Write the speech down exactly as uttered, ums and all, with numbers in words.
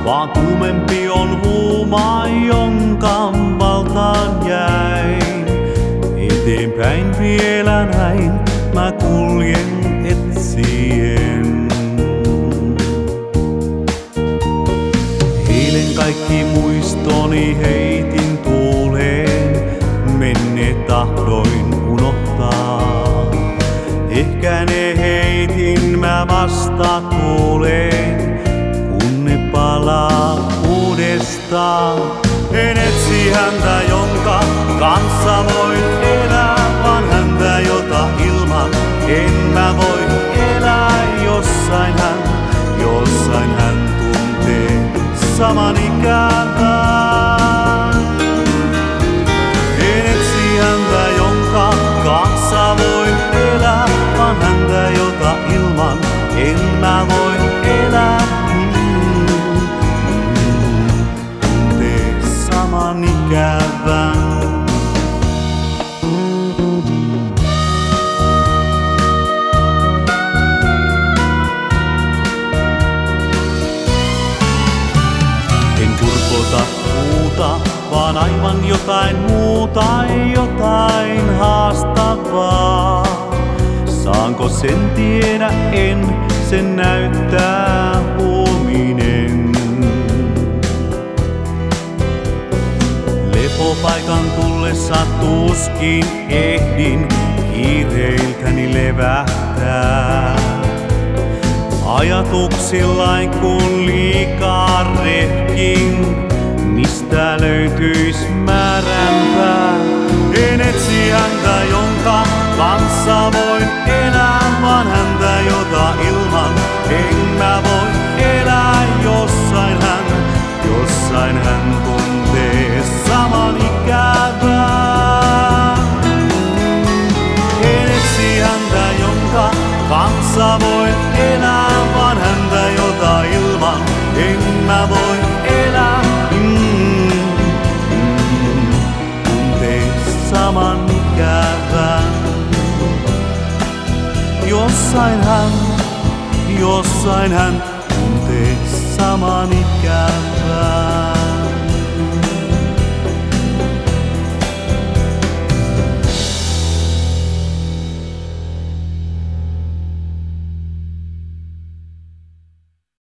vaan kuumempi on huuma, jonka valtaan jäin. Eteenpäin vielä näin mä kuljen etsien. Eilen kaikki muistoni heitin tuuleen, menneet tahdoin unohtaa. Ehkä ne heitin mä vasta tuuleen, kun ne palaa uudestaan. En etsi häntä, jonka kanssa voin elää, vaan häntä, jota ilman en mä voi elää. Jossain hän, jossain hän tuntee saman ikävän. En etsi häntä, jonka kanssa voin elää, vaan häntä, jota ilman en mä voi elää. Tuntee saman ikävän. En kurkota puuta, vaan aivan jotain muuta, jotain haastavaa. Saanko sen tiedä, en sen näyttää huominen. Lepopaikan tullessa tuskin ehdin kiireiltäni levähtää. Ajatuksillain kun liikaa rehkin, mistä löytyis määränpää. En etsi häntä, jonka kanssa voin elää, vaan häntä, jota ilman en mä voi elää. Jossain hän, jossain hän tuntee saman ikävän. En etsi häntä, jonka kanssa voin elää, vaan häntä, jota ilman en mä voi elää. Mm, mm, tuntee saman ikävän. Jossain hän, jossain hän tuntee saman ikävän.